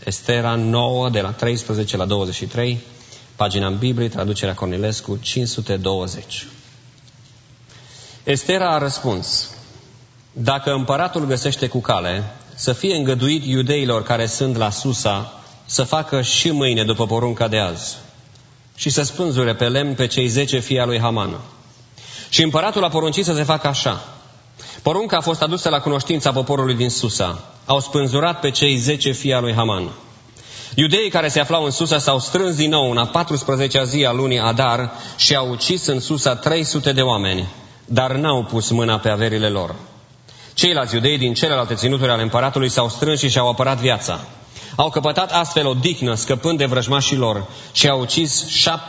Estera 9, de la 13 la 23, pagina în Biblie, traducerea Cornilescu, 520. Estera a răspuns: dacă împăratul găsește cu cale să fie îngăduit iudeilor care sunt la Susa să facă și mâine după porunca de azi și să spânzure pe lemn pe cei 10 fii al lui Haman. Și împăratul a poruncit să se facă așa. Porunca a fost adusă la cunoștința poporului din Susa. Au spânzurat pe cei 10 fii al lui Haman. Iudeii care se aflau în Susa s-au strâns din nou în a 14-a zi a lunii Adar și au ucis în Susa 300 de oameni, dar n-au pus mâna pe averile lor. Ceilalți iudei din celelalte ținuturi ale împăratului s-au strâns și și-au apărat viața. Au căpătat astfel o dihnă scăpând de vrăjmașii lor și au ucis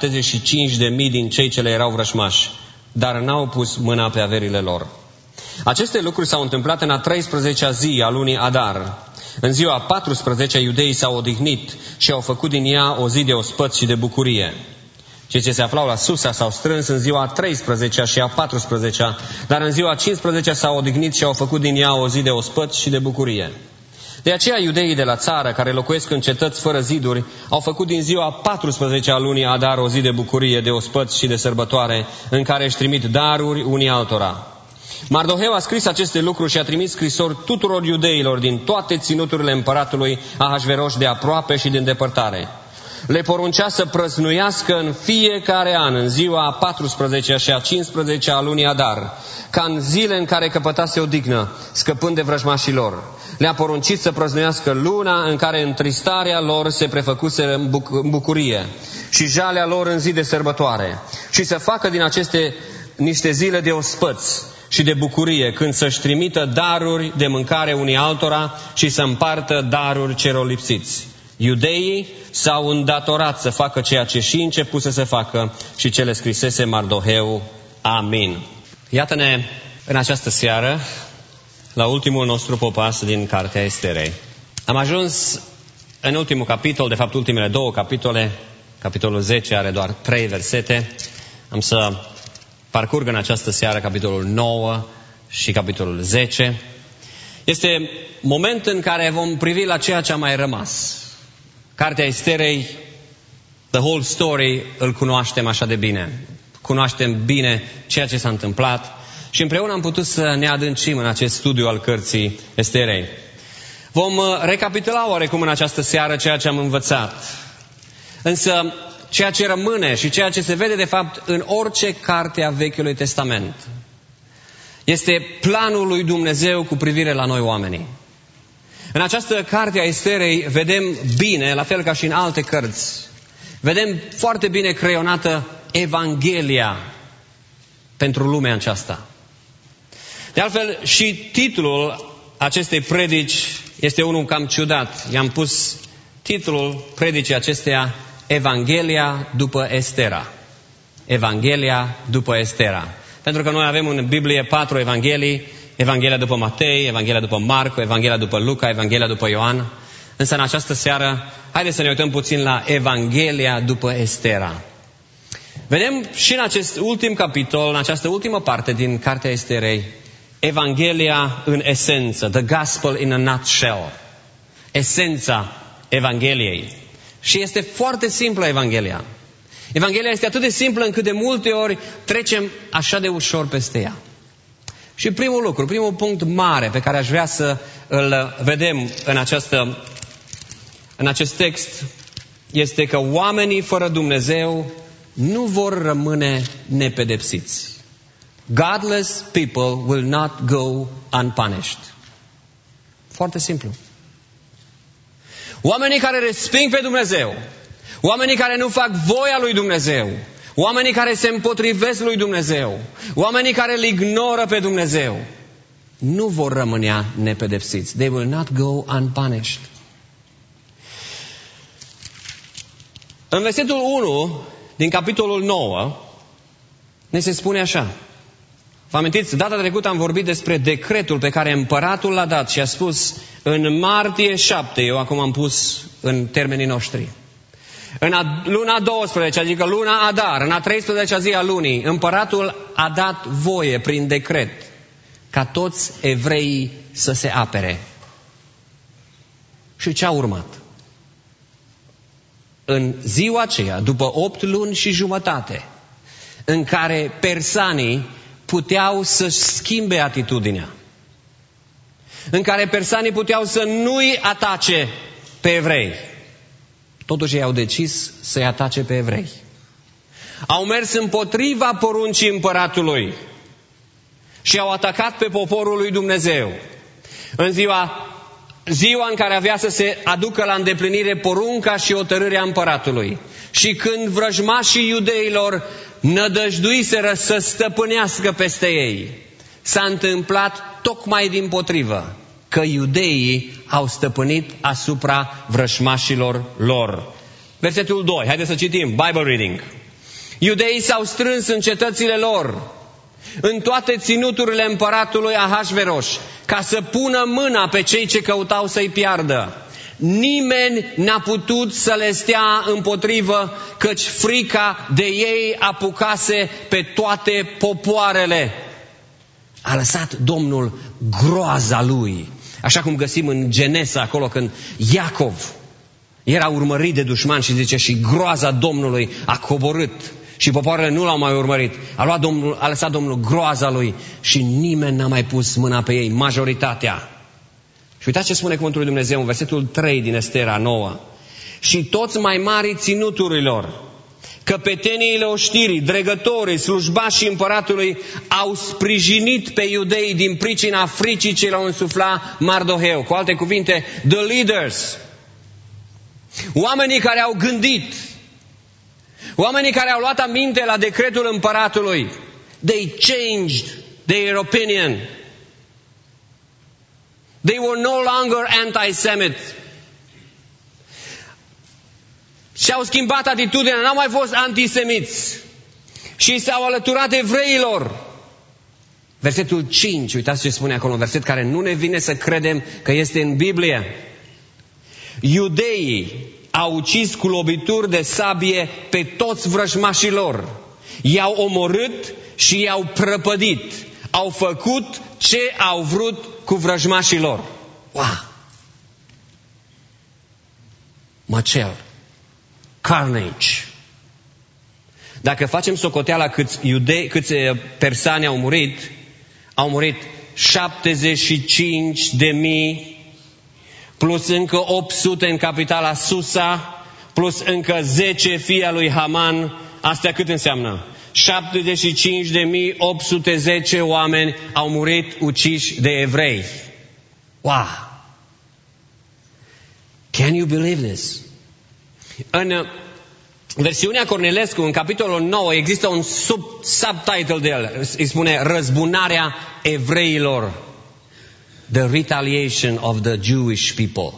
75.000 din cei ce le erau vrăjmași, dar n-au pus mâna pe averile lor. Aceste lucruri s-au întâmplat în a 13-a zi a lunii Adar. În ziua a 14-a iudeii s-au odihnit și au făcut din ea o zi de ospăț și de bucurie. Cei ce se aflau la Susa s-au strâns în ziua a 13-a și a 14-a, dar în ziua a 15-a s-au odihnit și au făcut din ea o zi de ospăț și de bucurie. De aceea iudeii de la țară, care locuiesc în cetăți fără ziduri, au făcut din ziua a 14-a lunii Adar o zi de bucurie, de ospăț și de sărbătoare, în care își trimit daruri unii altora. Mardoheu a scris aceste lucruri și a trimis scrisori tuturor iudeilor din toate ținuturile împăratului Ahasveros de aproape și de îndepărtare. Le poruncea să prăznuiască în fiecare an, în ziua a 14-a și a 15-a a lunii Adar, ca în zile în care căpătase odihnă, scăpând de vrăjmașii lor. Le-a poruncit să prăznuiască luna în care întristarea lor se prefăcuse în bucurie și jalea lor în zi de sărbătoare și să facă din aceste niște zile de ospăț și de bucurie, când să-și trimită daruri de mâncare unii altora și să împartă daruri celor lipsiți. Iudeii s-au îndatorat să facă ceea ce și începuse să facă și ce le scrisese Mardoheu. Amin. Iată-ne în această seară la ultimul nostru popas din Cartea Esterei. Am ajuns în ultimul capitol, de fapt ultimele 2 capitole. Capitolul 10 are doar 3 versete. Am să parcurg în această seară capitolul 9 și capitolul 10. Este moment în care vom privi la ceea ce a mai rămas. Cartea Esterei, the whole story, îl cunoaștem așa de bine. Cunoaștem bine ceea ce s-a întâmplat și împreună am putut să ne adâncim în acest studiu al cărții Esterei. Vom recapitula oarecum în această seară ceea ce am învățat. Însă ceea ce rămâne și ceea ce se vede de fapt în orice carte a Vechiului Testament este planul lui Dumnezeu cu privire la noi oamenii. În această carte a Esterei vedem bine, la fel ca și în alte cărți, vedem foarte bine creionată Evanghelia pentru lumea aceasta. De altfel, și titlul acestei predici este unul cam ciudat. I-am pus titlul predicii acesteia Evanghelia după Estera. Evanghelia după Estera. Pentru că noi avem în Biblie 4 evanghelii: Evanghelia după Matei, Evanghelia după Marcu, Evanghelia după Luca, Evanghelia după Ioan. Însă în această seară, haideți să ne uităm puțin la Evanghelia după Estera. Vedem și în acest ultim capitol, în această ultimă parte din Cartea Esterei, Evanghelia în esență, the gospel in a nutshell, esența Evangheliei. Și este foarte simplă Evanghelia. Evanghelia este atât de simplă încât de multe ori trecem așa de ușor peste ea. Și primul lucru, primul punct mare pe care aș vrea să îl vedem în acest text este că oamenii fără Dumnezeu nu vor rămâne nepedepsiți. Godless people will not go unpunished. Foarte simplu. Oamenii care resping pe Dumnezeu, oamenii care nu fac voia lui Dumnezeu, oamenii care se împotrivesc lui Dumnezeu, oamenii care îl ignoră pe Dumnezeu, nu vor rămâne nepedepsiți. They will not go unpunished. În versetul 1 din capitolul 9 ne se spune așa. Vă amintiți, data trecută am vorbit despre decretul pe care împăratul l-a dat și a spus în martie 7, eu acum am pus în termenii noștri. În luna 12, adică luna Adar, în a 13-a zi a lunii, împăratul a dat voie prin decret ca toți evreii să se apere. Și ce a urmat? în ziua aceea, după 8 luni și jumătate, în care persanii puteau să-și schimbe atitudinea, în care persanii puteau să nu-i atace pe evrei, totuși ei au decis să-i atace pe evrei. Au mers împotriva poruncii împăratului și au atacat pe poporul lui Dumnezeu. În ziua în care avea să se aducă la îndeplinire porunca și hotărârea împăratului. Și când vrăjmașii iudeilor nădăjduiseră să stăpânească peste ei, s-a întâmplat tocmai dimpotrivă, că iudeii au stăpânit asupra vrăjmașilor lor. Versetul 2, haideți să citim, Bible reading. Iudeii s-au strâns în cetățile lor, în toate ținuturile împăratului Ahasveros, ca să pună mâna pe cei ce căutau să-i piardă. Nimeni n-a putut să le stea împotrivă, căci frica de ei apucase pe toate popoarele. A lăsat Domnul groaza lui, așa cum găsim în Genesa, acolo când Iacov era urmărit de dușmani și zice, și groaza Domnului a coborât. Și popoarele nu l-au mai urmărit. A lăsat Domnul groaza lui și nimeni n-a mai pus mâna pe ei, majoritatea. Și uitați ce spune cuvântul lui Dumnezeu în versetul 3 din Estera 9. Și toți mai mari ținuturilor, căpeteniile oștirii, dregătorii, slujbașii împăratului au sprijinit pe iudei din pricina fricii ce l-au însufla Mardoheu. Cu alte cuvinte, the leaders, oamenii care au gândit, oamenii care au luat aminte la decretul împăratului, they changed their opinion. They were no longer anti-Semite. Și-au schimbat atitudinea, n-au mai fost antisemiți. Și s-au alăturat evreilor. Versetul 5, uitați ce spune acolo, un verset care nu ne vine să credem că este în Biblie. Iudeii au ucis cu lovituri de sabie pe toți vrăjmașii lor. I-au omorât și i-au prăpădit. Au făcut ce au vrut cu vrăjmașii lor. Wow! Măcel. Carnage. Dacă facem socoteala câți persani au murit 75.000 plus încă 800 în capitala Susa, plus încă 10 fii al lui Haman. Astea cât înseamnă? 75.810 oameni au murit uciși de evrei. Wow! Can you believe this? În versiunea Cornilescu, în capitolul 9, există un subtitle de el. Îi spune Răzbunarea evreilor. The retaliation of the Jewish people.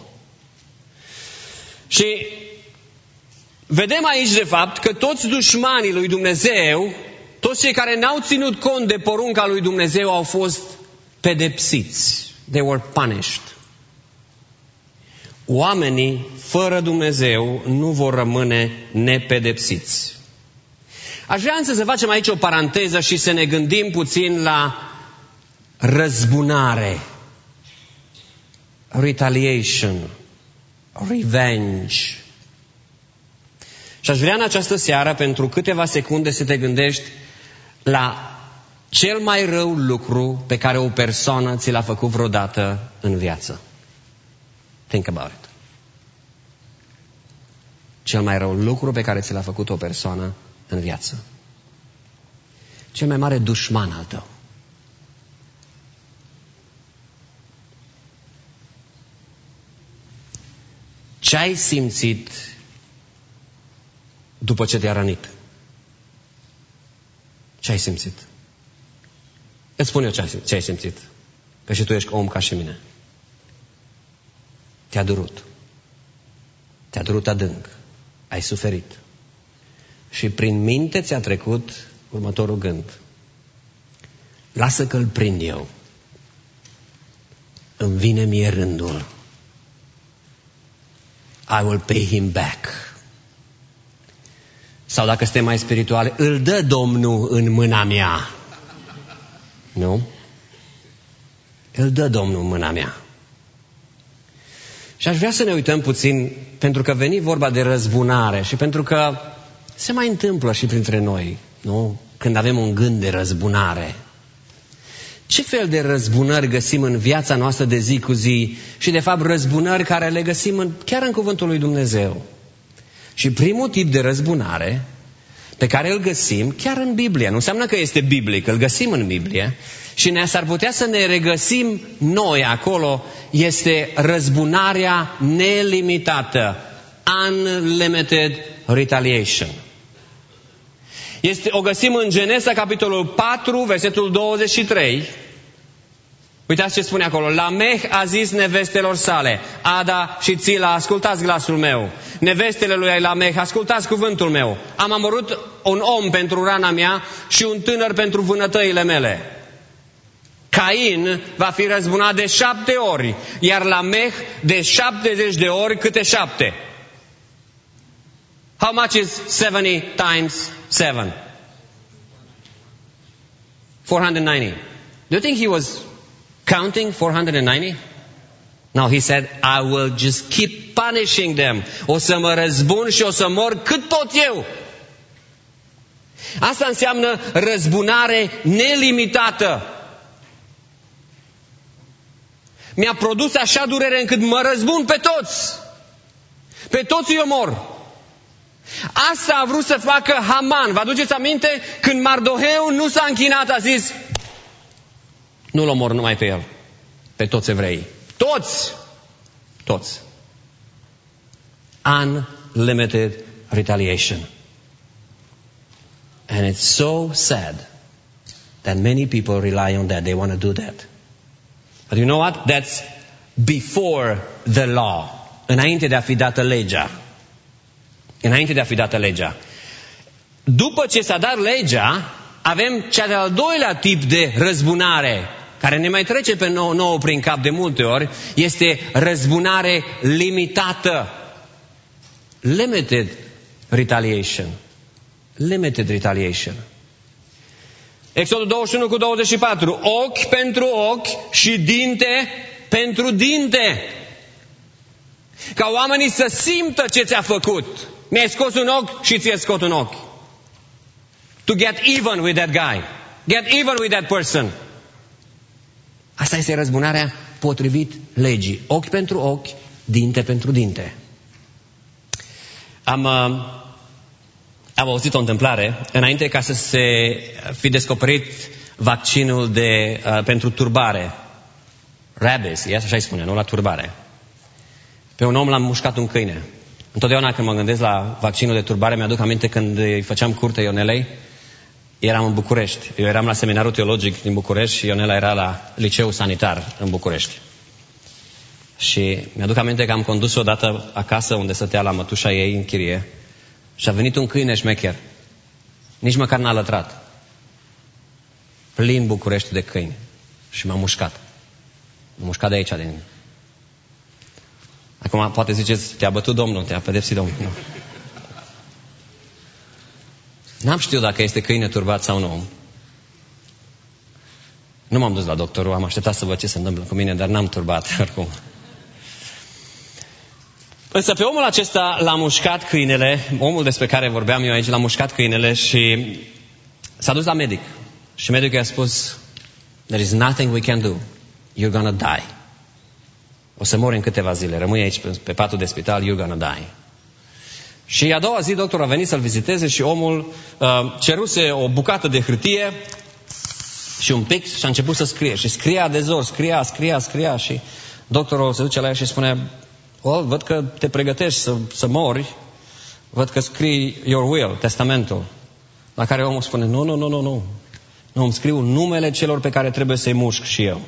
Și vedem aici, de fapt, că toți dușmanii lui Dumnezeu, toți cei care n-au ținut cont de porunca lui Dumnezeu, au fost pedepsiți. They were punished. Oamenii fără Dumnezeu nu vor rămâne nepedepsiți. Aș vrea însă să facem aici o paranteză și să ne gândim puțin la răzbunare, retaliation, revenge. Și aș vrea în această seară, pentru câteva secunde, să te gândești la cel mai rău lucru pe care o persoană ți l-a făcut vreodată în viață. Think about it. Cel mai rău lucru pe care ți l-a făcut o persoană în viață. Cel mai mare dușman al tău. Ce ai simțit după ce te-a rănit? Ce ai simțit? Îți spun eu ce ai simțit. Că și tu ești om ca și mine. Te-a durut. Te-a durut adânc. Ai suferit. Și prin minte ți-a trecut următorul gând. Lasă că îl prind eu. Îmi vine mie rândul. I will pay him back. Sau dacă suntem mai spirituale, îl dă Domnul în mâna mea. Nu? Îl dă Domnul în mâna mea. Și aș vrea să ne uităm puțin, pentru că veni vorba de răzbunare și pentru că se mai întâmplă și printre noi, nu? Când avem un gând de răzbunare. Ce fel de răzbunări găsim în viața noastră de zi cu zi și de fapt răzbunări care le găsim chiar în Cuvântul lui Dumnezeu? Și primul tip de răzbunare pe care îl găsim chiar în Biblie, nu înseamnă că este biblic, îl găsim în Biblie și s-ar putea să ne regăsim noi acolo, este răzbunarea nelimitată, unlimited retaliation. O găsim în Genesa, capitolul 4, versetul 23. Uitați ce spune acolo. Lameh a zis nevestelor sale, Ada și Țila, ascultați glasul meu. Nevestele lui Lameh, ascultați cuvântul meu. Am omorât un om pentru rana mea și un tânăr pentru vânătăile mele. Cain va fi răzbunat de 7 ori, iar Lameh de 70 de ori câte 7. How much is 70 times 7? 490. Do you think he was counting 490? No, he said, I will just keep punishing them. O să mă răzbun și o să mor cât pot eu. Asta înseamnă răzbunare nelimitată. Mi-a produs așa durere încât mă răzbun pe toți. Pe toți îi omor. Asta a vrut să facă Haman. Vă aduceți aminte? Când Mardoheu nu s-a închinat, a zis, nu-l omor numai pe el, pe toți evreii. Toți! Toți. Unlimited retaliation. And it's so sad that many people rely on that. They want to do that. But you know what? That's before the law. Înainte de a fi dată legea. Înainte de a fi dată legea. După ce s-a dat legea, avem cea de-al doilea tip de răzbunare, care ne mai trece pe nouă prin cap de multe ori, este răzbunare limitată. Limited retaliation. Limited retaliation. Exodul 21 cu 24. Ochi pentru ochi și dinte pentru dinte. Ca oamenii să simtă ce ți-a făcut. Mi-ai scos un ochi și ți-ai scos un ochi. To get even with that guy. Get even with that person. Asta este răzbunarea potrivit legii. Ochi pentru ochi, dinte pentru dinte. Am auzit o întâmplare înainte ca să se fi descoperit vaccinul pentru turbare. Rabies, așa îi spune, nu la turbare. Pe un om l-am mușcat un câine. Întotdeauna când mă gândesc la vaccinul de turbare, mi-aduc aminte când îi făceam curte Ionelei, eram în București. Eu eram la seminarul teologic din București și Ionela era la liceul sanitar în București. Și mi-aduc aminte că am condus odată acasă unde stătea la mătușa ei în chirie și a venit un câine șmecher. Nici măcar n-a lătrat. Plin București de câini. Și m-a mușcat. M-a mușcat de aici, din... Acum poate ziceți, te-a bătut Domnul, te-a pedepsit Domnul. Nu. N-am știut dacă este câine turbat sau nu. Nu m-am dus la doctorul, am așteptat să văd ce se întâmplă cu mine, dar n-am turbat oricum. Însă pe omul acesta l-a mușcat câinele, omul despre care vorbeam eu aici, l-a mușcat câinele și s-a dus la medic. Și medicul i-a spus, there is nothing we can do. You're gonna die. O să mori în câteva zile. Rămâi aici pe patul de spital, you're gonna die. Și a doua zi doctorul a venit să-l viziteze și omul ceruse o bucată de hârtie și un pic și a început să scrie. Și scria de zor, scria și doctorul se duce la el și spune, văd că te pregătești să mori, văd că scrii your will, testamentul. La care omul spune, nu, îmi scriu numele celor pe care trebuie să-i mușc și eu.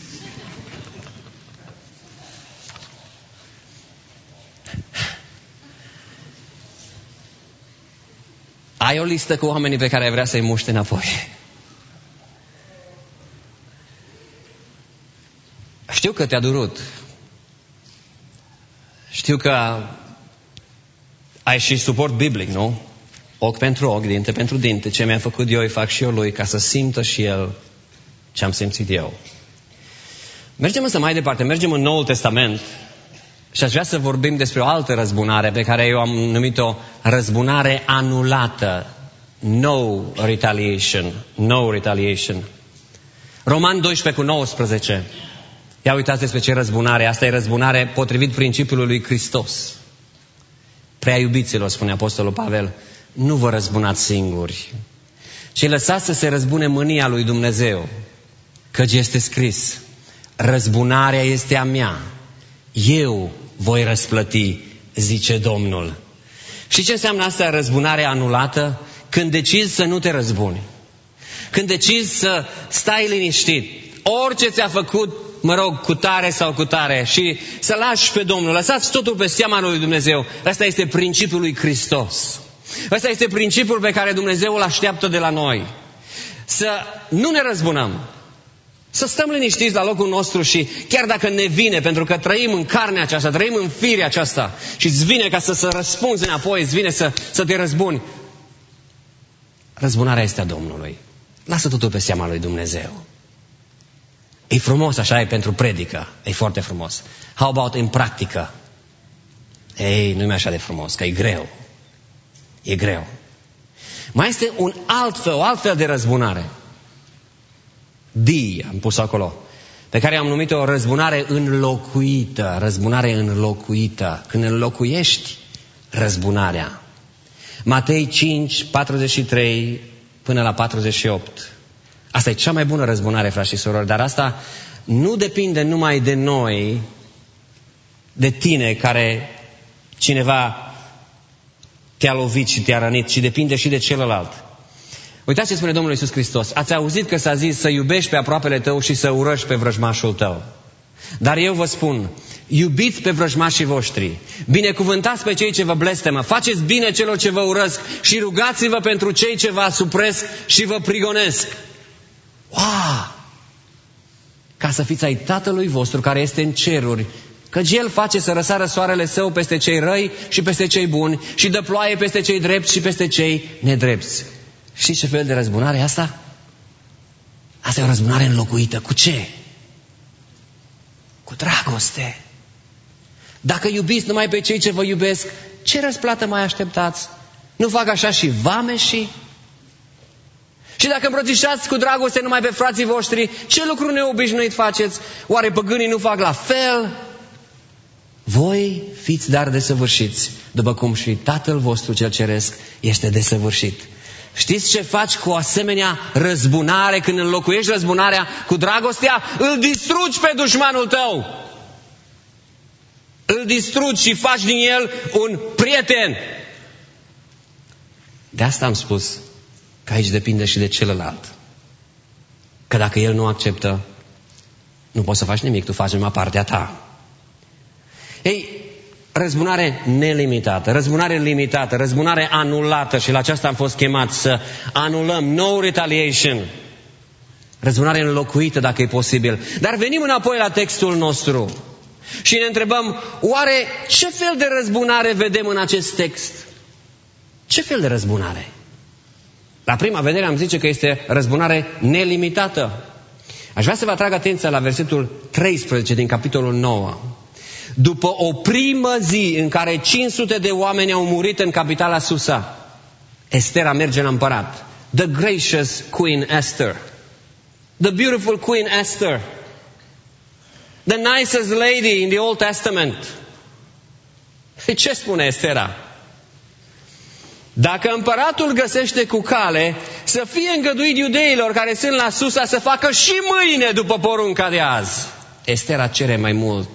Ai o listă cu oamenii pe care ai vrea să-i muște înapoi. Știu că te-a durut. Știu că ai și suport biblic, nu? Ochi pentru ochi, dinte pentru dinte. Ce mi-a făcut eu, îi fac și eu lui, ca să simtă și el ce am simțit eu. Mergem însă mai departe. Mergem în Noul Testament Și aș vrea să vorbim despre o altă răzbunare pe care eu am numit-o răzbunare anulată. No retaliation. No retaliation. Roman 12:19. Ia uitați despre ce răzbunare. Asta e răzbunare potrivit principiului lui Hristos. Prea iubiților, spune Apostolul Pavel, nu vă răzbunați singuri, ci lăsați să se răzbune mânia lui Dumnezeu, căci este scris, răzbunarea este a mea, eu voi răsplăti, zice Domnul. Și ce înseamnă asta, răzbunare anulată? Când decizi să nu te răzbuni, când decizi să stai liniștit, orice ți-a făcut, cu tare sau cu tare, și să lași pe Domnul, lăsați totul pe seama lui Dumnezeu. Asta este principiul lui Hristos. Asta este principiul pe care Dumnezeu îl așteaptă de la noi. Să nu ne răzbunăm, să stăm liniștiți la locul nostru și chiar dacă ne vine, pentru că trăim în carnea aceasta, trăim în firea aceasta și îți vine ca să răspunzi înapoi, îți vine să te răzbuni, răzbunarea este a Domnului. Lasă totul pe seama lui Dumnezeu. E frumos, așa e pentru predică, e foarte frumos. How about în practică? Ei, nu e așa de frumos, că e greu. E greu. Mai este o altfel de răzbunare. Am pus acolo, pe care am numit-o o răzbunare înlocuită. Răzbunare înlocuită. Când înlocuiești răzbunarea. Matei 5:43 până la 48. Asta e cea mai bună răzbunare, frați și surori, dar asta nu depinde numai de noi, de tine care cineva te-a lovit și te-a rănit, ci depinde și de celălalt. Uitați ce spune Domnul Iisus Hristos. Ați auzit că s-a zis să iubești pe aproapele tău și să urăști pe vrăjmașul tău. Dar eu vă spun, iubiți pe vrăjmașii voștri, binecuvântați pe cei ce vă blestemă, faceți bine celor ce vă urăsc și rugați-vă pentru cei ce vă asupresc și vă prigonesc. Wow! Ca să fiți ai Tatălui vostru care este în ceruri, căci El face să răsară soarele Său peste cei răi și peste cei buni și dă ploaie peste cei drepți și peste cei nedrepți. Știți ce fel de răzbunare e asta? Asta e o răzbunare înlocuită. Cu ce? Cu dragoste. Dacă iubiți numai pe cei ce vă iubesc, ce răsplată mai așteptați? Nu fac așa și vameșii? Și dacă îmbrățișați cu dragoste numai pe frații voștri, ce lucru neobișnuit faceți? Oare păgânii nu fac la fel? Voi fiți dar desăvârșiți, după cum și Tatăl vostru cel ceresc este desăvârșit. Știți ce faci cu o asemenea răzbunare? Când înlocuiești răzbunarea cu dragostea, îl distrugi pe dușmanul tău. Îl distrugi și faci din el un prieten. De asta am spus că aici depinde și de celălalt. Că dacă el nu acceptă, nu poți să faci nimic, tu faci numai partea ta. Ei, răzbunare nelimitată, răzbunare limitată, răzbunare anulată, și la aceasta am fost chemat să anulăm, no retaliation. Răzbunare înlocuită, dacă e posibil. Dar venim înapoi la textul nostru și ne întrebăm, oare ce fel de răzbunare vedem în acest text? Ce fel de răzbunare? La prima vedere am zice că este răzbunare nelimitată. Aș vrea să vă atrag atenția la versetul 13 din capitolul 9. După o primă zi în care 500 de oameni au murit în capitala Susa, Estera merge la împărat. The gracious Queen Esther. The beautiful Queen Esther. The nicest lady in the Old Testament. Ce spune Estera? Dacă împăratul găsește cu cale să fie îngăduit iudeilor care sunt la Susa să facă și mâine după porunca de azi. Estera cere mai mult.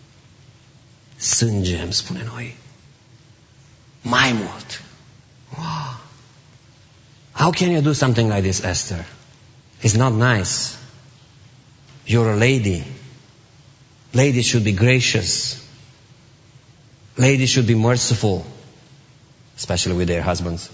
Sânge, îmi spune noi. Mai mult. Wow. How can you do something like this, Esther? It's not nice. You're a lady. Ladies should be gracious. Ladies should be merciful. Especially with their husbands.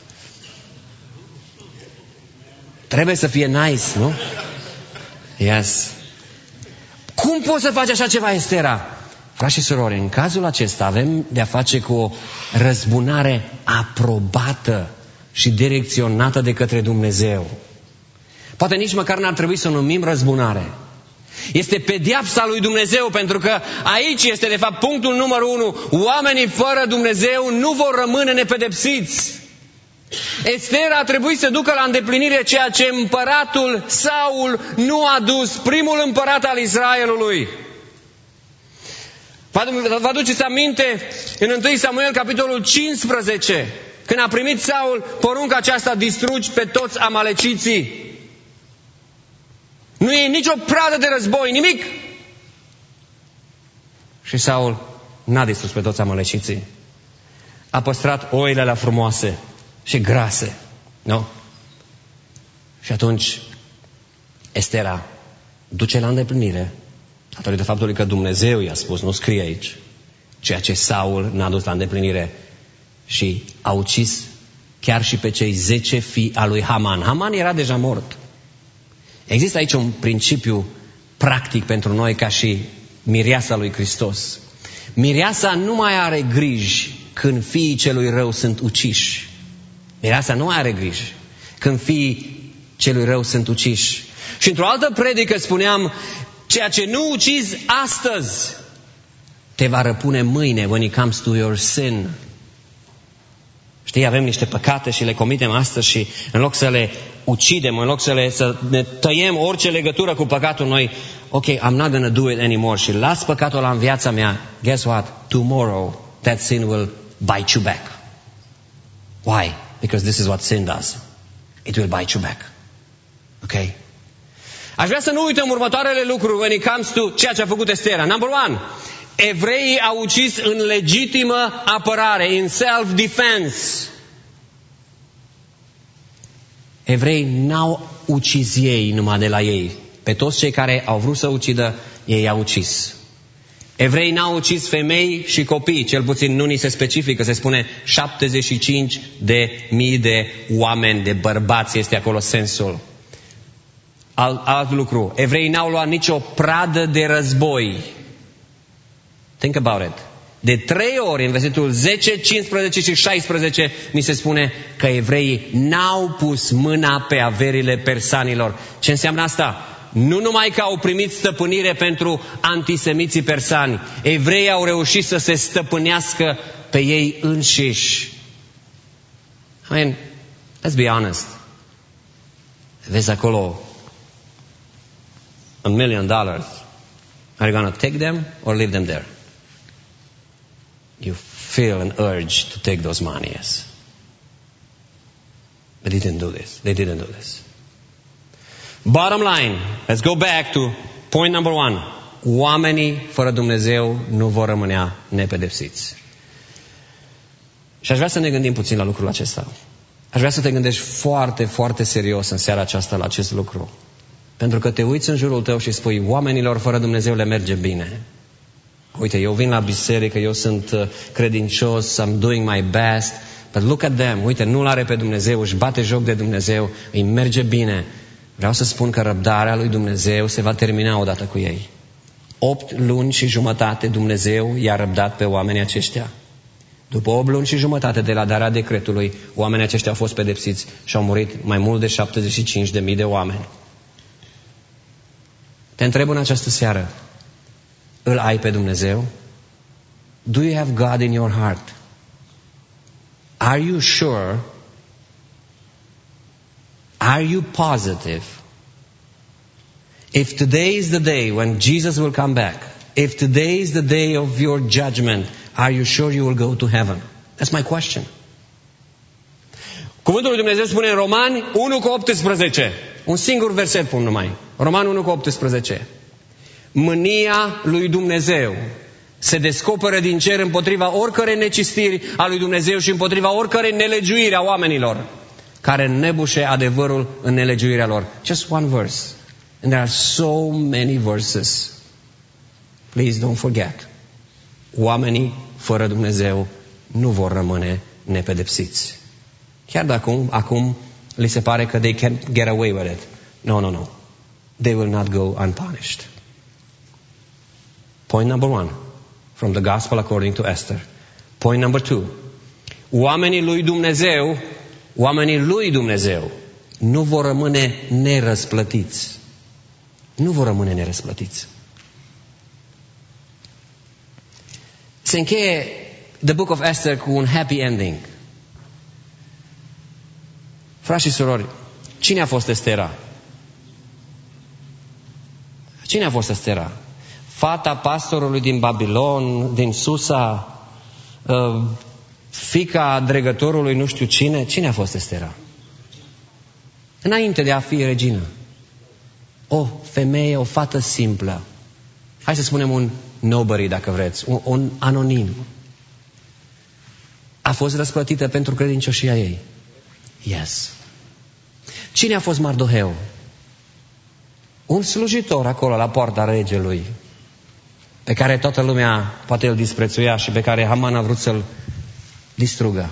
Trebuie să fie nice, nu? Yes. Cum poți să faci așa ceva, Estera? Frați și surori, în cazul acesta avem de-a face cu o răzbunare aprobată și direcționată de către Dumnezeu. Poate nici măcar n-ar trebui să o numim răzbunare. Este pedeapsa lui Dumnezeu, pentru că aici este de fapt punctul numărul 1. Oamenii fără Dumnezeu nu vor rămâne nepedepsiți. Ester a trebuit să ducă la îndeplinire ceea ce împăratul Saul nu a dus, primul împărat al Israelului. Vă aduceți aminte în 1 Samuel, capitolul 15, când a primit Saul porunca aceasta: distrugi pe toți amaleciții. Nu e nicio pradă de război, nimic. Și Saul n-a distrus pe toți amaleciții. A păstrat oile alea frumoase și grase, nu? Și atunci Estera duce la îndeplinire, datorită faptului că Dumnezeu i-a spus, nu scrie aici, ceea ce Saul n-a dus la îndeplinire, și a ucis chiar și pe cei 10 fii al lui Haman. Haman era deja mort. Există aici un principiu practic pentru noi ca și mireasa lui Hristos. Mireasa nu mai are griji când fiii celui rău sunt uciși. Mireasa nu mai are griji când fiii celui rău sunt uciși. Și într-o altă predică spuneam: ceea ce nu ucizi astăzi te va răpune mâine, when it comes to your sin. Știi, avem niște păcate și le comitem astăzi și în loc să le ucidem, în loc să ne tăiem orice legătură cu păcatul, noi, ok, I'm not going to do it anymore, și las păcatul ăla în viața mea. Guess what? Tomorrow that sin will bite you back. Why? Because this is what sin does. It will bite you back. Ok? Aș vrea să nu uităm următoarele lucruri when it comes to ceea ce a făcut Estera. Number 1. Evreii au ucis în legitimă apărare, in self-defense. Evreii n-au ucis ei numai de la ei. Pe toți cei care au vrut să ucidă, ei au ucis. Evreii n-au ucis femei și copii, cel puțin nu ni se specifică, se spune 75.000 de oameni, de bărbați, este acolo sensul. Alt lucru, evreii n-au luat nicio pradă de război. Think about it. De 3 ori, în versetul 10, 15 și 16, ni se spune că evreii n-au pus mâna pe averile persanilor. Ce înseamnă asta? Nu numai că au primit stăpânire pentru antisemiții persani, evreii au reușit să se stăpânească pe ei înșiși. I mean, let's be honest. Vezi acolo $1 million. Are you going to take them or leave them there? You feel an urge to take those monies. But they didn't do this. They didn't do this. Bottom line, let's go back to point number 1. Oamenii fără Dumnezeu nu vor rămâne nepedepsiți. Și aș vrea să ne gândim puțin la lucrul acesta. Aș vrea să te gândești foarte, foarte serios în seara aceasta la acest lucru. Pentru că te uiți în jurul tău și spui: oamenilor fără Dumnezeu le merge bine. Uite, eu vin la biserică, eu sunt credincios, I'm doing my best, but look at them. Uite, nu-L are pe Dumnezeu, își bate joc de Dumnezeu, îi merge bine. Vreau să spun că răbdarea lui Dumnezeu se va termina odată cu ei. 8 luni și jumătate Dumnezeu i-a răbdat pe oamenii aceștia. După 8 luni și jumătate de la darea decretului, oamenii aceștia au fost pedepsiți și au murit mai mult de 75.000 de oameni. Te întreb în această seară: îl ai pe Dumnezeu? Do you have God in your heart? Are you sure? Are you positive? If today is the day when Jesus will come back, if today is the day of your judgment, are you sure you will go to heaven? That's my question. Cuvântul lui Dumnezeu spune în Romani 1:18. Un singur verset pun numai. Romani 1:18. Mânia lui Dumnezeu se descoperă din cer împotriva oricărei necistiri a lui Dumnezeu și împotriva oricărei nelegiuiri a oamenilor care înnebușe adevărul în nelegiuirea lor. Just one verse. And there are so many verses. Please don't forget. Oamenii fără Dumnezeu nu vor rămâne nepedepsiți. Chiar dacă acum li se pare că they can get away with it. No. They will not go unpunished. Point number 1 from the gospel according to Esther. Point number 2. Oamenii lui Dumnezeu nu vor rămâne nerăsplătiți. nu vor rămâne nerăsplătiți. Se încheie The Book of Esther cu un happy ending. Frați și surori, cine a fost Estera? Cine a fost Estera? Fata pastorului din Babilon, din Susa, fiica dregătorului nu știu cine? Cine a fost Estera? Înainte de a fi regină. O femeie, o fată simplă. Hai să spunem un nobody, dacă vreți, un anonim. A fost răsplătită pentru credincioșia ei. Yes. Cine a fost Mardoheu? Un slujitor acolo la poarta regelui, pe care toată lumea poate îl disprețuia și pe care Haman a vrut să-l distrugă.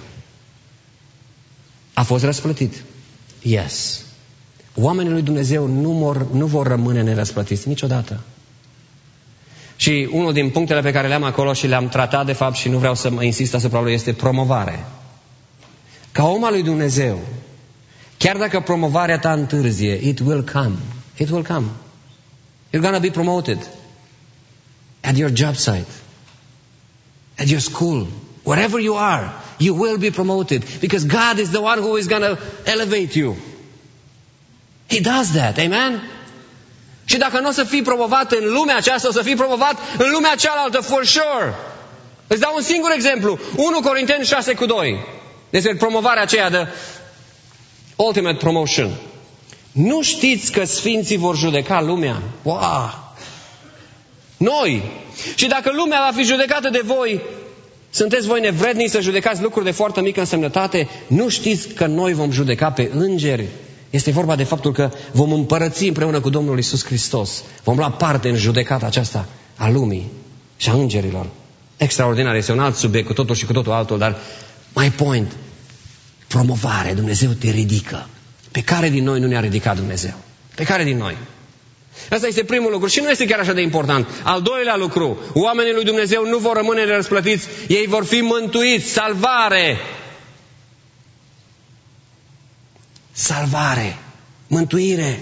A fost răsplătit. Yes. Oamenii lui Dumnezeu nu vor rămâne nerăsplătiți niciodată. Și unul din punctele pe care le-am acolo și le-am tratat de fapt și nu vreau să mă insist asupra lui este promovare. Ca om al lui Dumnezeu, chiar dacă promovarea ta întârzie, it will come. It will come. You're going to be promoted. At your job site. At your school. Wherever you are, you will be promoted. Because God is the one who is going to elevate you. He does that. Amen? Și dacă nu o să fii promovat în lumea aceasta, o să fii promovat în lumea cealaltă, for sure. Îți dau un singur exemplu. 1 Corinteni 6:2. Despre promovarea aceea de ultimate promotion. Nu știți că sfinții vor judeca lumea? Wow! Noi! Și dacă lumea va fi judecată de voi, sunteți voi nevrednici să judecați lucruri de foarte mică însemnătate? Nu știți că noi vom judeca pe îngeri? Este vorba de faptul că vom împărăți împreună cu Domnul Iisus Hristos. Vom lua parte în judecata aceasta a lumii și a îngerilor. Extraordinar, este un alt subiect, cu totul și cu totul altul, dar my point, promovare, Dumnezeu te ridică. Pe care din noi nu ne-a ridicat Dumnezeu? Pe care din noi? Asta este primul lucru și nu este chiar așa de important. Al doilea lucru, oamenii lui Dumnezeu nu vor rămâne nerăsplătiți, ei vor fi mântuiți, salvare. Salvare, mântuire.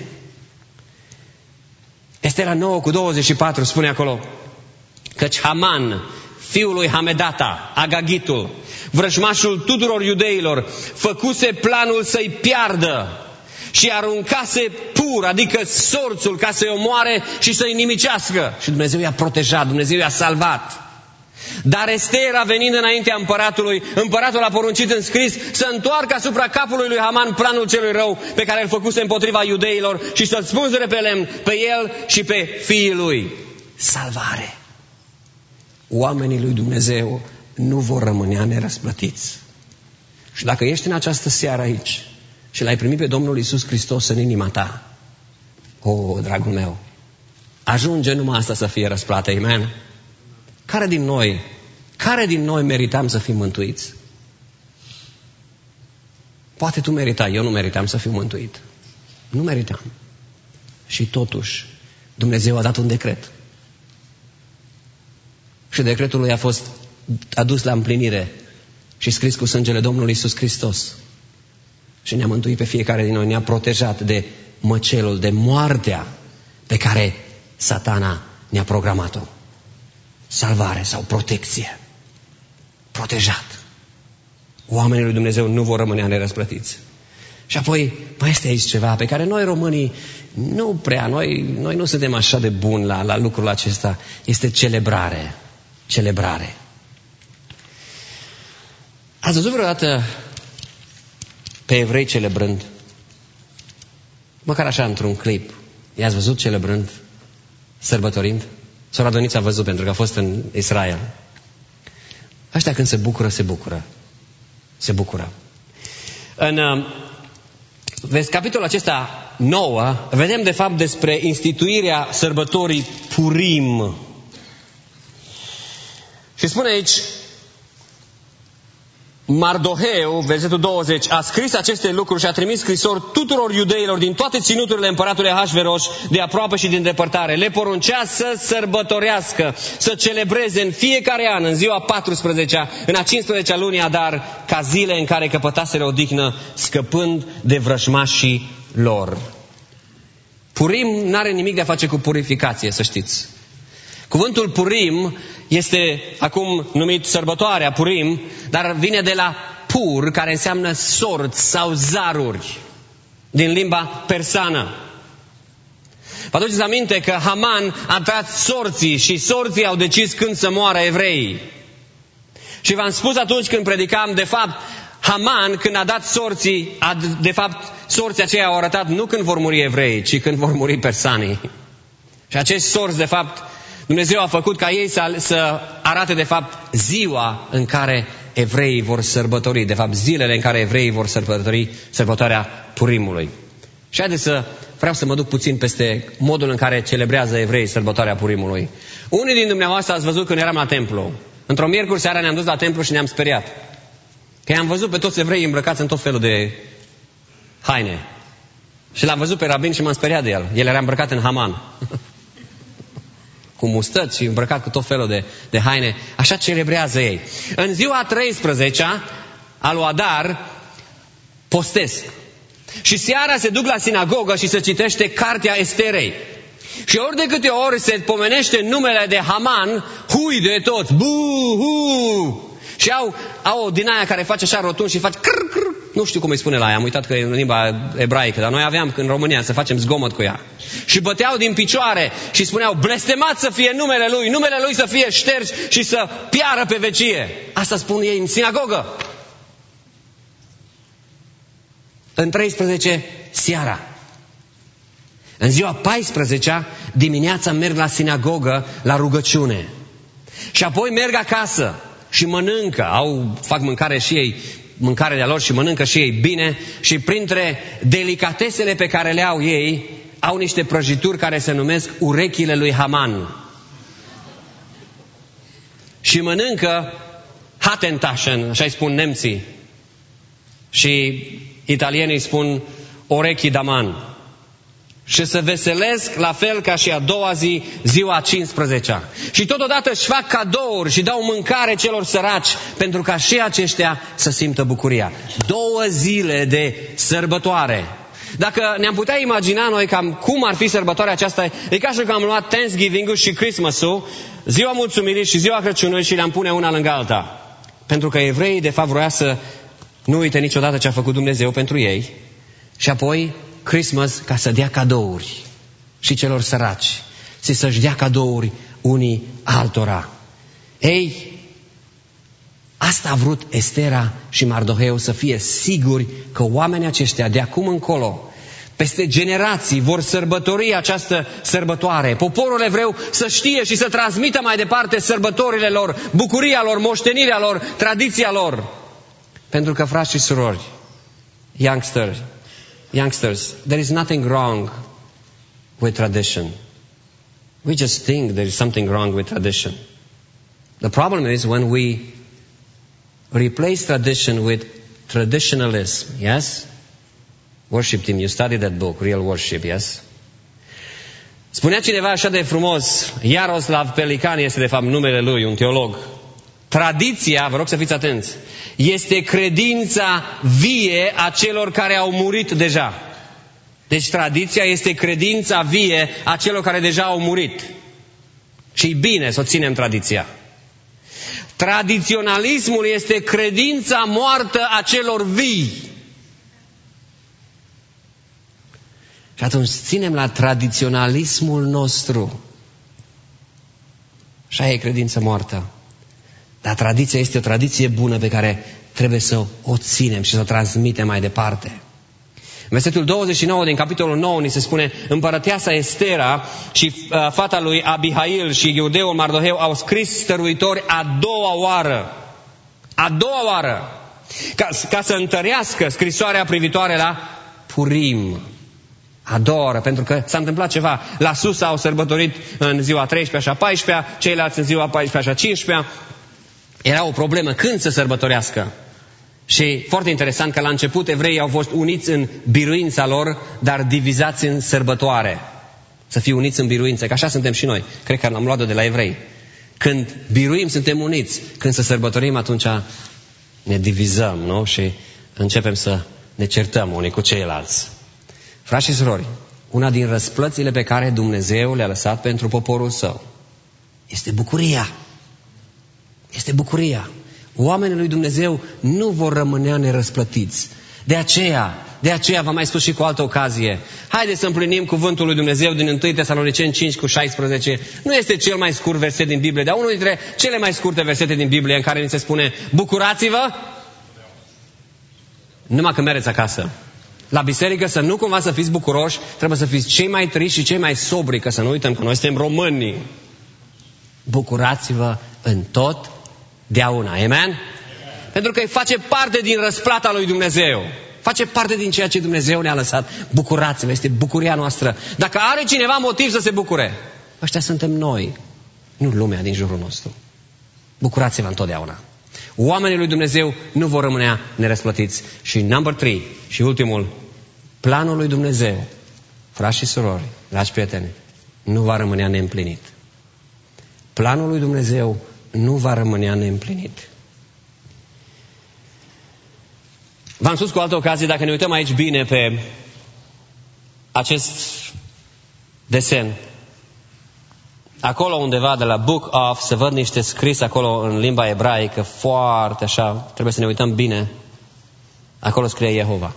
Estera 9:24 spune acolo, căci Haman, fiul lui Hamedata, Agagitul, vrăjmașul tuturor iudeilor, făcuse planul să-i piardă și aruncase pur, adică sorțul, ca să-i omoare și să-i nimicească. Și Dumnezeu i-a protejat, Dumnezeu i-a salvat. Dar Estera, venind înaintea împăratului, împăratul a poruncit în scris să întoarcă asupra capului lui Haman planul celui rău pe care îl făcuse împotriva iudeilor și să-l spânzure pe lemn pe el și pe fiii lui. Salvare. Oamenii lui Dumnezeu nu vor rămâne nerăsplătiți. Și dacă ești în această seară aici și l-ai primit pe Domnul Iisus Hristos în inima ta, dragul meu, ajunge numai asta să fie răsplată, amen? Care din noi meritam să fim mântuiți? Poate tu meritai, eu nu meritam să fiu mântuit. Nu meritam. Și totuși, Dumnezeu a dat un decret. Și decretul lui a fost adus la împlinire și scris cu sângele Domnului Iisus Hristos. Și ne-a mântuit pe fiecare din noi, ne-a protejat de măcelul, de moartea pe care Satana ne-a programat-o. Salvare sau protecție. Protejat. Oamenii lui Dumnezeu nu vor rămâne nerăsplătiți. Și apoi mai este aici ceva pe care noi românii nu prea, noi nu suntem așa de buni la lucrul acesta. Este celebrare. Celebrare. Ați văzut vreodată pe evrei celebrând? Măcar așa într-un clip. I-ați văzut celebrând? Sărbătorind? Sora Donița a văzut pentru că a fost în Israel. Ăștia când se bucură, se bucură. Se bucură. Vezi, capitolul acesta 9, vedem de fapt despre instituirea sărbătorii Purim. Și spune aici, Mardoheu, versetul 20, a scris aceste lucruri și a trimis scrisori tuturor iudeilor din toate ținuturile împăratului Ahasveros, de aproape și din depărtare. Le poruncea să sărbătorească, să celebreze în fiecare an, în ziua 14-a, în a 15-a lunii Adar, ca zile în care căpătaseră odihnă, scăpând de vrăjmașii lor. Purim nu are nimic de a face cu purificație, să știți. Cuvântul Purim este acum numit sărbătoarea Purim, dar vine de la pur, care înseamnă sorți sau zaruri, din limba persană. Vă aduceți aminte că Haman a dat sorții și sorții au decis când să moară evreii. Și v-am spus atunci când predicam, de fapt, Haman, când a dat sorții, de fapt, sorții aceia au arătat nu când vor muri evreii, ci când vor muri persanii. Și acești sorți, de fapt, Dumnezeu a făcut ca ei să arate, de fapt, ziua în care evreii vor sărbători, de fapt, zilele în care evreii vor sărbători sărbătoarea Purimului. Și vreau să mă duc puțin peste modul în care celebrează evreii sărbătoarea Purimului. Unii din dumneavoastră ați văzut când eram la templu. Într-o miercuri seara ne-am dus la templu și ne-am speriat. Că i-am văzut pe toți evreii îmbrăcați în tot felul de haine. Și l-am văzut pe rabin și m-am speriat de el. El era îmbrăcat în Haman. Cu mustăți și îmbrăcat cu tot felul de haine. Așa celebrează ei. În ziua 13-a a lui Adar postesc. Și seara se duc la sinagogă și se citește cartea Esterei. Și ori de câte ori se pomenește numele de Haman, hui de toți, bu-hu! Și au din aia care face așa rotund și face crr, crr. Nu știu cum îi spune la aia, am uitat că e în limba ebraică, dar noi aveam în România să facem zgomot cu ea. Și băteau din picioare și spuneau, blestemat să fie numele lui să fie șters și să piară pe vecie. Asta spun ei în sinagogă. În 13 seara. În ziua 14-a dimineața merg la sinagogă, la rugăciune. Și apoi merg acasă și mănâncă. Fac mâncare și ei, mâncare de-a lor și mănâncă și ei bine. Și printre delicatesele pe care le au ei, au niște prăjituri care se numesc urechile lui Haman. Și mănâncă Hattentaschen, așa îi spun nemții. Și italienii spun orechi daman. Și se veselesc la fel ca și a doua zi, ziua 15-a. Și totodată își fac cadouri și dau mâncare celor săraci, pentru ca și aceștia să simtă bucuria. 2 zile de sărbătoare. Dacă ne-am putea imagina noi cam cum ar fi sărbătoarea aceasta, e ca și că am luat Thanksgiving-ul și Christmas-ul, ziua mulțumirii și ziua Crăciunului și le-am pune una lângă alta. Pentru că evreii de fapt vroia să nu uite niciodată ce a făcut Dumnezeu pentru ei. Și apoi Christmas ca să dea cadouri și celor săraci. Și să-și dea cadouri unii altora. Ei, asta a vrut Estera și Mardoheu, să fie siguri că oamenii aceștia de acum încolo, peste generații, vor sărbători această sărbătoare. Poporul evreu să știe și să transmită mai departe sărbătorile lor, bucuria lor, moștenirea lor, tradiția lor. Pentru că, frați și surori, youngsters, there is nothing wrong with tradition. We just think there is something wrong with tradition. The problem is when we replace tradition with traditionalism, yes? Worship team, you studied that book, Real Worship, yes? Spunea cineva așa de frumos, Iaroslav Pelican este de fapt numele lui, un teolog. Tradiția, vă rog să fiți atenți, este credința vie a celor care au murit deja. Deci tradiția este credința vie a celor care deja au murit. Și-i bine să o ținem tradiția. Tradiționalismul este credința moartă a celor vii. Și atunci ținem la tradiționalismul nostru. Așa e credința moartă. Dar tradiția este o tradiție bună pe care trebuie să o ținem și să o transmitem mai departe. În versetul 29 din capitolul 9 ni se spune: împărăteasa Estera și fata lui Abihail și iudeul Mardoheu au scris stăruitori a doua oară, ca să întărească scrisoarea privitoare la Purim. A doua oară, pentru că s-a întâmplat ceva. La Susa au sărbătorit în ziua 13 și a 14, ceilalți în ziua 14 și a 15. Era o problemă când să sărbătorească. Și foarte interesant că la început evreii au fost uniți în biruința lor, dar divizați în sărbătoare. Să fie uniți în biruință, că așa suntem și noi. Cred că am luat-o de la evrei. Când biruim, suntem uniți. Când să sărbătorim, atunci ne divizăm, nu? Și începem să ne certăm unii cu ceilalți. Frați și surori, una din răsplățile pe care Dumnezeu le-a lăsat pentru poporul său este bucuria. Este bucuria. Oamenii lui Dumnezeu nu vor rămânea nerăsplătiți. De aceea v-am mai spus și cu altă ocazie, haideți să împlinim cuvântul lui Dumnezeu din 1 Tesaloniceni 5:16. Nu este cel mai scurt verset din Biblie, dar unul dintre cele mai scurte versete din Biblie în care ni se spune: bucurați-vă numai când mergeți acasă. La biserică să nu cumva să fiți bucuroși, trebuie să fiți cei mai triști și cei mai sobri, că să nu uităm că noi suntem români. Bucurați-vă în tot deauna. Amen? Pentru că face parte din răsplata lui Dumnezeu. Face parte din ceea ce Dumnezeu ne-a lăsat. Bucurați-vă, este bucuria noastră. Dacă are cineva motiv să se bucure, ăștia suntem noi, nu lumea din jurul nostru. Bucurați-vă întotdeauna. Oamenii lui Dumnezeu nu vor rămâne nerăsplătiți. Și number 3, și ultimul, planul lui Dumnezeu, frați și surori, dragi prieteni, nu va rămâne neîmplinit. Planul lui Dumnezeu nu va rămâne neîmplinit. V-am spus cu altă ocazie, dacă ne uităm aici bine pe acest desen, acolo undeva de la Book of, se văd niște scris acolo în limba ebraică, foarte așa, trebuie să ne uităm bine. Acolo scrie Jehova.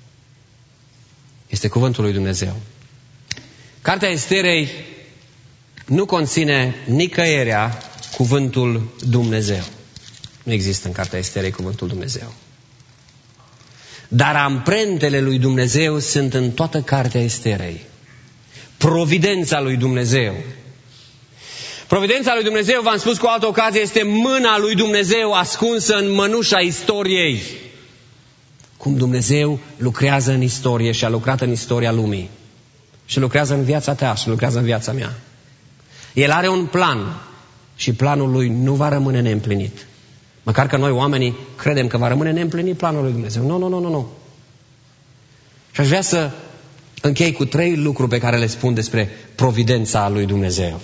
Este cuvântul lui Dumnezeu. Cartea Esterei nu conține nicăierea cuvântul Dumnezeu. Nu există în Cartea Esterei cuvântul Dumnezeu. Dar amprentele lui Dumnezeu sunt în toată Cartea Esterei. Providența lui Dumnezeu. Providența lui Dumnezeu, v-am spus cu altă ocazie, este mâna lui Dumnezeu ascunsă în mănușa istoriei. Cum Dumnezeu lucrează în istorie și a lucrat în istoria lumii. Și lucrează în viața ta și lucrează în viața mea. El are un plan și planul lui nu va rămâne neîmplinit. Măcar că noi oamenii credem că va rămâne neîmplinit planul lui Dumnezeu. Nu. Și aș vrea să închei cu 3 lucruri pe care le spun despre providența lui Dumnezeu.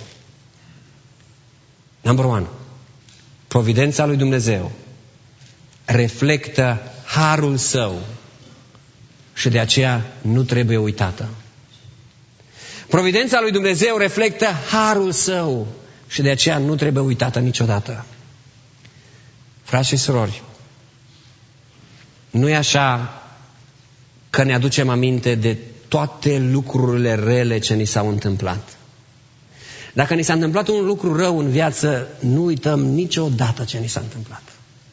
Number 1. Providența lui Dumnezeu reflectă harul său și de aceea nu trebuie uitată. Providența lui Dumnezeu reflectă harul său și de aceea nu trebuie uitată niciodată. Frați și surori, nu e așa că ne aducem aminte de toate lucrurile rele ce ni s-au întâmplat. Dacă ni s-a întâmplat un lucru rău în viață, nu uităm niciodată ce ni s-a întâmplat.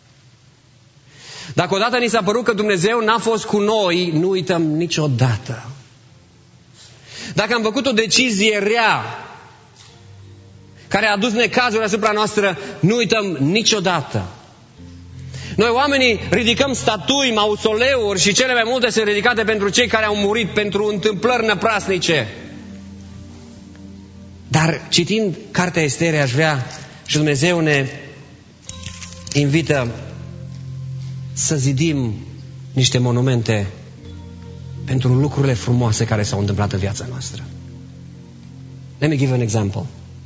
Dacă odată ni s-a părut că Dumnezeu n-a fost cu noi, nu uităm niciodată. Dacă am făcut o decizie rea care a adus necazuri asupra noastră, nu uităm niciodată. Noi oamenii ridicăm statui, mausoleuri și cele mai multe sunt ridicate pentru cei care au murit, pentru întâmplări năprasnice. Dar citind Cartea Esterei aș vrea și Dumnezeu ne invită să zidim niște monumente pentru lucrurile frumoase care s-au întâmplat în viața noastră. Let me give an example.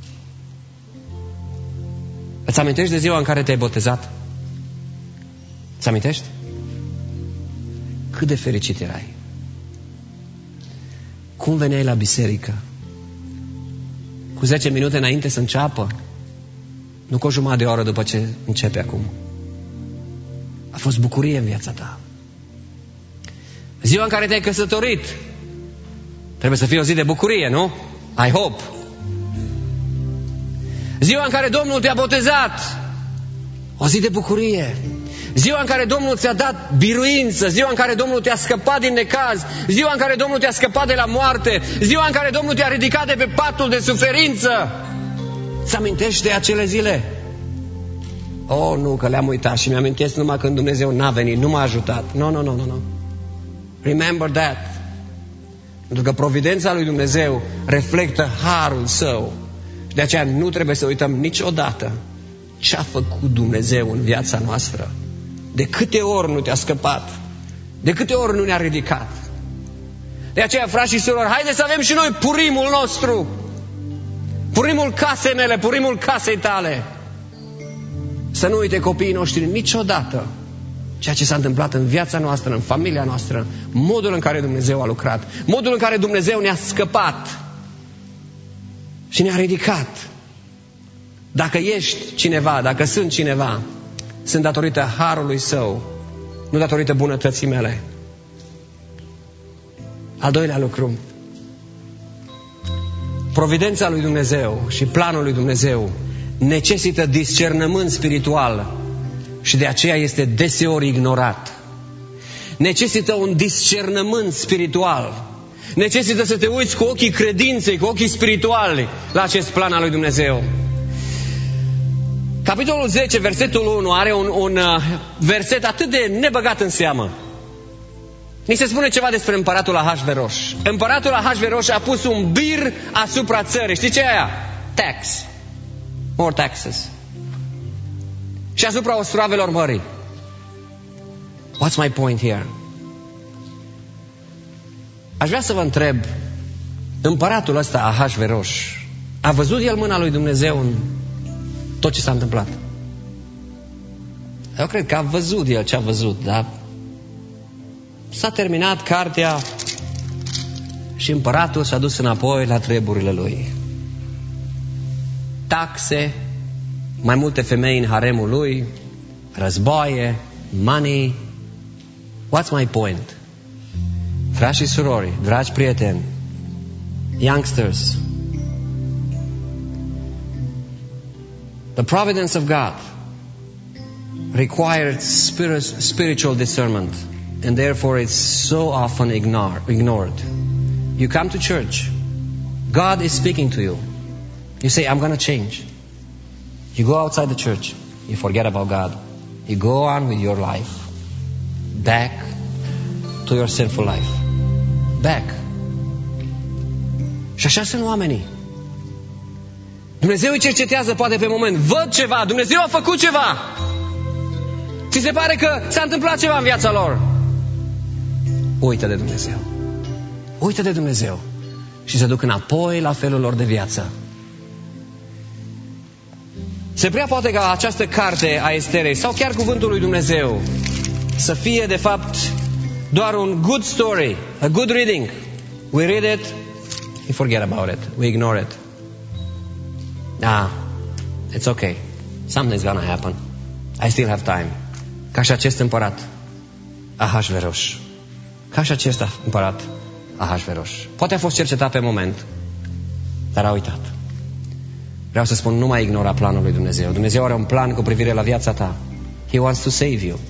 Îți amintești de ziua în care te-ai botezat? Îți amintești? Cât de fericit erai. Cum veneai la biserică? Cu 10 minute înainte să înceapă? Nu cu o jumătate de oră după ce începe acum. A fost bucurie în viața ta. Ziua în care te-ai căsătorit trebuie să fie o zi de bucurie, nu? I hope. Ziua în care Domnul te-a botezat, o zi de bucurie. Ziua în care Domnul ți-a dat biruință, ziua în care Domnul te-a scăpat din necaz, ziua în care Domnul te-a scăpat de la moarte, ziua în care Domnul te-a ridicat de pe patul de suferință. Ți amintești de acele zile? Oh, nu, că le-am uitat și mi-amintesc numai când Dumnezeu n-a venit, nu m-a ajutat. Nu. Remember that. Pentru că providența lui Dumnezeu reflectă harul său. Și de aceea nu trebuie să uităm niciodată ce a făcut Dumnezeu în viața noastră. De câte ori nu te-a scăpat, de câte ori nu ne-a ridicat. De aceea, frați și surori, haideți să avem și noi purimul nostru, purimul casei mele, purimul casei tale. Să nu uite copiii noștri niciodată ceea ce s-a întâmplat în viața noastră, în familia noastră, modul în care Dumnezeu a lucrat, modul în care Dumnezeu ne-a scăpat și ne-a ridicat. Dacă ești cineva, dacă sunt cineva, sunt datorită harului Său, nu datorită bunătății mele. Al doilea lucru, providența lui Dumnezeu și planul lui Dumnezeu necesită discernământ spiritual și de aceea este deseori ignorat. Necesită un discernământ spiritual. Necesită să te uiți cu ochii credinței, cu ochii spirituali la acest plan al lui Dumnezeu. Capitolul 10, versetul 1 are un verset atât de nebăgat în seamă. Ni se spune ceva despre împăratul Ahasveros. Împăratul Ahasveros a pus un bir asupra țării. Știi ce e aia? Tax. More taxes. Și asupra ostroavelor mării. What's my point here? Aș vrea să vă întreb, împăratul ăsta Ahasveros, a văzut el mâna lui Dumnezeu în tot ce s-a întâmplat? Eu cred că a văzut el ce a văzut, dar s-a terminat cartea și împăratul s-a dus înapoi la treburile lui. Taxe, mai multe femei în haremul lui, războaie, money. What's my point? Frați și surori, dragi prieteni, youngsters, the providence of God requires spiritual discernment, and therefore it's so often ignored. You come to church, God is speaking to you. You say, I'm going to change. You go outside the church, you forget about God. You go on with your life, back to your sinful life. Back. Și așa sunt oamenii. Dumnezeu îi cercetează poate pe moment. Văd ceva, Dumnezeu a făcut ceva. Ți se pare că s-a întâmplat ceva în viața lor. Uită de Dumnezeu. Uită de Dumnezeu. Și se duc înapoi la felul lor de viață. Se prea poate ca această carte a Esterei sau chiar cuvântul lui Dumnezeu să fie de fapt doar un good story, a good reading. We read it, we forget about it, we ignore it. It's okay. Something's gonna happen. I still have time. Ca și acest împărat Ahasveros. Ca și acest împărat Ahasveros. Poate a fost cercetat pe moment, dar a uitat. Vreau să spun, nu mai ignora planul lui Dumnezeu. Dumnezeu are un plan cu privire la viața ta. He wants to save you.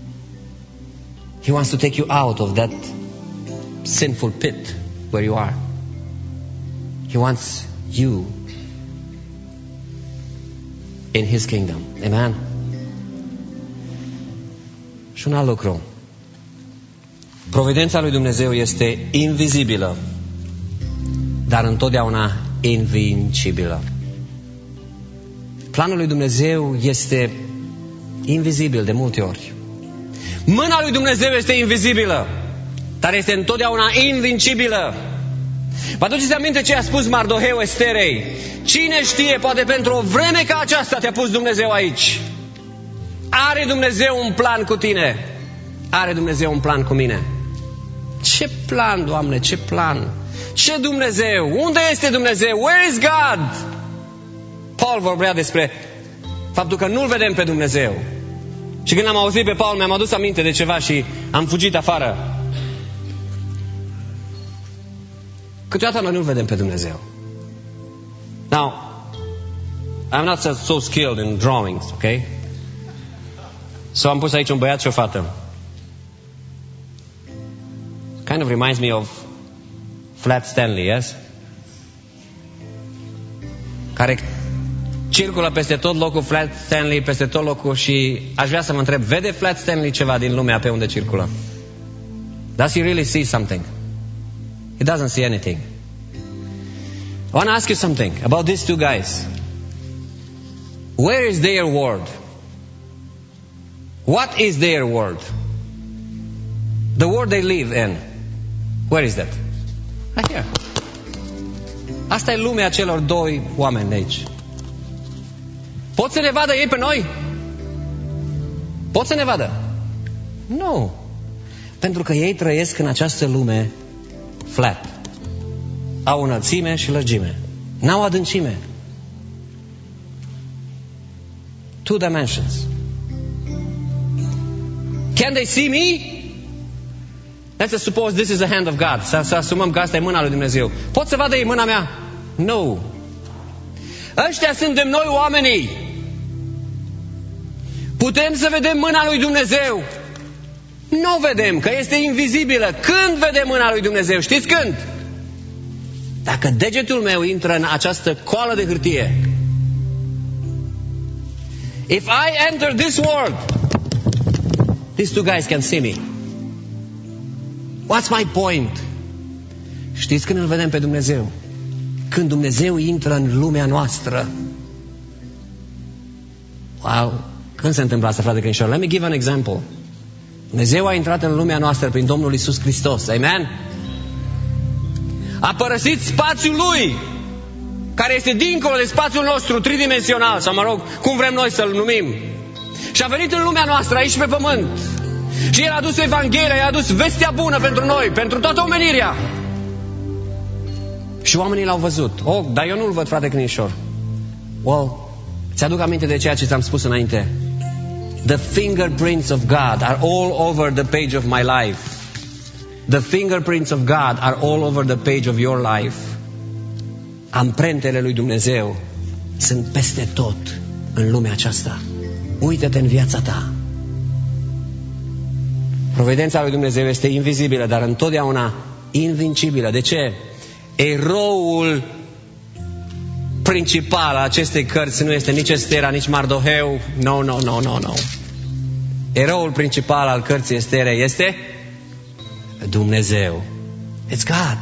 He wants to take you out of that sinful pit where you are. He wants you in His kingdom. Amen? Și un alt lucru. Providența lui Dumnezeu este invizibilă, dar întotdeauna invincibilă. Planul lui Dumnezeu este invizibil de multe ori. Mâna lui Dumnezeu este invizibilă, dar este întotdeauna invincibilă. Vă aduceți aminte ce a spus Mardoheu Esterei? Cine știe, poate pentru o vreme ca aceasta te-a pus Dumnezeu aici. Are Dumnezeu un plan cu tine. Are Dumnezeu un plan cu mine. Ce plan, Doamne, ce plan? Ce Dumnezeu? Unde este Dumnezeu? Where is God? Paul vorbea despre faptul că nu-L vedem pe Dumnezeu. Și când am auzit pe Paul, mi-am adus aminte de ceva și am fugit afară. Câteodată noi nu-L vedem pe Dumnezeu. Now, I'm not so skilled in drawings, okay? So am pus aici un băiat și o fată. Kind of reminds me of Flat Stanley, yes? Care circulă peste tot locul, Flat Stanley, peste tot locul, și aș vrea să mă întreb, vede Flat Stanley ceva din lumea pe unde circulă? Does he really see something? He doesn't see anything. I want to ask you something about these two guys. Where is their world? What is their world? The world they live in. Where is that? Right here. Asta e lumea celor doi oameni de aici. Pot să ne vadă ei pe noi? Pot să ne vadă. Nu. Pentru că ei trăiesc în această lume flat. Au înălțime și lărgime. N-au adâncime. 2 dimensions. Can they see me? Let's suppose this is the hand of God. Să asumăm că asta e mâna lui Dumnezeu. Pot să vadă ei mâna mea? No. Ăștia suntem noi oamenii. Putem să vedem mâna lui Dumnezeu? Nu vedem, că este invizibilă. Când vedem mâna lui Dumnezeu? Știți când? Dacă degetul meu intră în această coală de hârtie. If I enter this world, these two guys can see me. What's my point? Știți când îl vedem pe Dumnezeu? Când Dumnezeu intră în lumea noastră. Wow! Când se întâmplă asta, frate Crinișor? Let me give an example. Dumnezeu a intrat în lumea noastră prin Domnul Iisus Hristos. Amen? A părăsit spațiul Lui, care este dincolo de spațiul nostru tridimensional, sau mă rog, cum vrem noi să-l numim. Și a venit în lumea noastră, aici pe pământ. Și El a adus Evanghelia, El a adus vestea bună pentru noi, pentru toată omenirea. Și oamenii l-au văzut. Oh, dar eu nu-l văd, frate Crinișor. Well, ți-aduc aminte de ceea ce ți-am spus înainte. The fingerprints of God are all over the page of my life. The fingerprints of God are all over the page of your life. Amprentele lui Dumnezeu sunt peste tot în lumea aceasta. Uită-te în viața ta. Providența lui Dumnezeu este invizibilă, dar întotdeauna invincibilă. De ce? Eroul principal al acestei cărți nu este nici Estera, nici Mardoheu. No. Eroul principal al cărții Estere este Dumnezeu. It's God.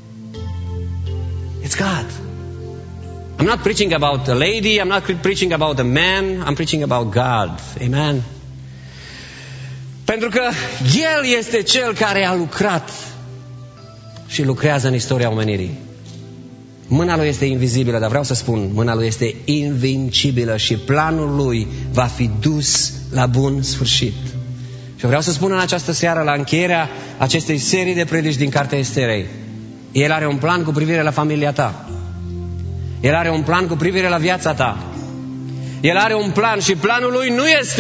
It's God. I'm not preaching about a lady, I'm not preaching about a man, I'm preaching about God. Amen. Pentru că El este Cel care a lucrat și lucrează în istoria omenirii. Mâna Lui este invizibilă, dar vreau să spun, mâna Lui este invincibilă și planul Lui va fi dus la bun sfârșit. Și vreau să spun în această seară, la încheierea acestei serii de predici din Cartea Esterei, El are un plan cu privire la familia ta. El are un plan cu privire la viața ta. El are un plan și planul Lui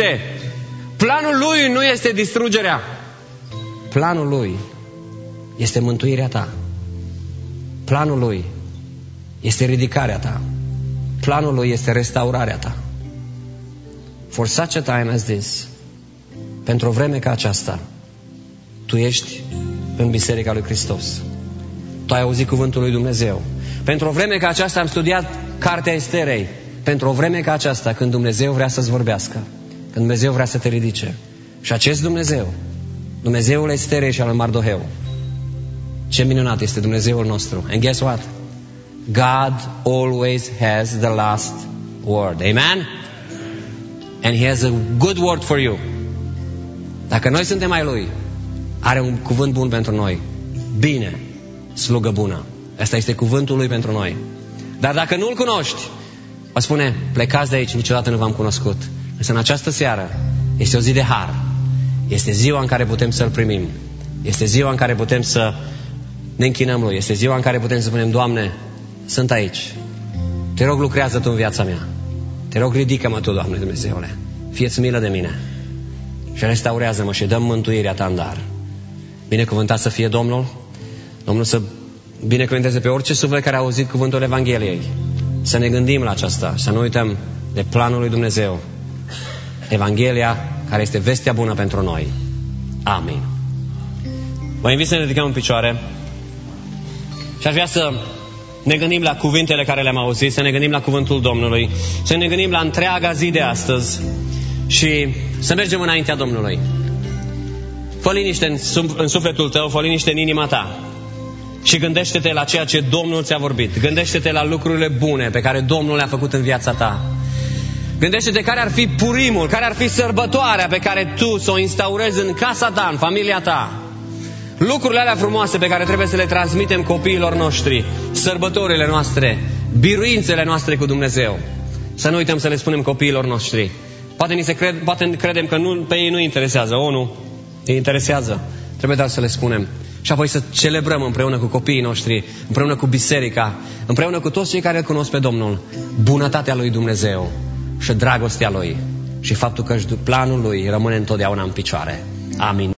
nu este distrugerea. Planul Lui este mântuirea ta. Planul Lui este ridicarea ta. Planul Lui este restaurarea ta. For such a time as this, pentru o vreme ca aceasta, tu ești în Biserica lui Hristos. Tu ai auzit cuvântul lui Dumnezeu. Pentru o vreme ca aceasta am studiat Cartea Esterei. Pentru o vreme ca aceasta, când Dumnezeu vrea să-ți vorbească, când Dumnezeu vrea să te ridice. Și acest Dumnezeu, Dumnezeul Esterei și al Mardoheu, ce minunat este Dumnezeul nostru. And guess what? God always has the last word. Amen? And He has a good word for you. Dacă noi suntem ai Lui, are un cuvânt bun pentru noi. Bine, slugă bună. Asta este cuvântul Lui pentru noi. Dar dacă nu-L cunoști, o spune, plecați de aici, niciodată nu v-am cunoscut. Însă în această seară este o zi de har. Este ziua în care putem să-L primim. Este ziua în care putem să ne închinăm Lui. Este ziua în care putem să spunem, Doamne, sunt aici. Te rog, lucrează Tu în viața mea. Te rog, ridică-mă Tu, Doamne Dumnezeule. Fie-ți milă de mine. Și restaurează-mă și dă mântuirea Ta în dar. Binecuvântat să fie Domnul. Domnul să binecuvânteze pe orice suflet care a auzit cuvântul Evangheliei. Să ne gândim la aceasta. Să nu uităm de planul lui Dumnezeu. Evanghelia care este vestea bună pentru noi. Amin. Vă invit să ne ridicăm în picioare. Și aș vrea să ne gândim la cuvintele care le-am auzit, să ne gândim la cuvântul Domnului, să ne gândim la întreaga zi de astăzi și să mergem înaintea Domnului. Fă liniște în sufletul tău, fă liniște în inima ta și gândește-te la ceea ce Domnul ți-a vorbit. Gândește-te la lucrurile bune pe care Domnul le-a făcut în viața ta. Gândește-te care ar fi purimul, care ar fi sărbătoarea pe care tu să o instaurezi în casa ta, în familia ta. Lucrurile alea frumoase pe care trebuie să le transmitem copiilor noștri, sărbătorile noastre, biruințele noastre cu Dumnezeu. Să nu uităm să le spunem copiilor noștri. Poate credem că pe ei nu interesează ONU, Te interesează? Trebuie doar să le spunem. Și apoi să celebrăm împreună cu copiii noștri, împreună cu biserica, împreună cu toți cei care îl cunosc pe Domnul, bunătatea lui Dumnezeu și dragostea lui și faptul că planul lui rămâne întotdeauna în picioare. Amin.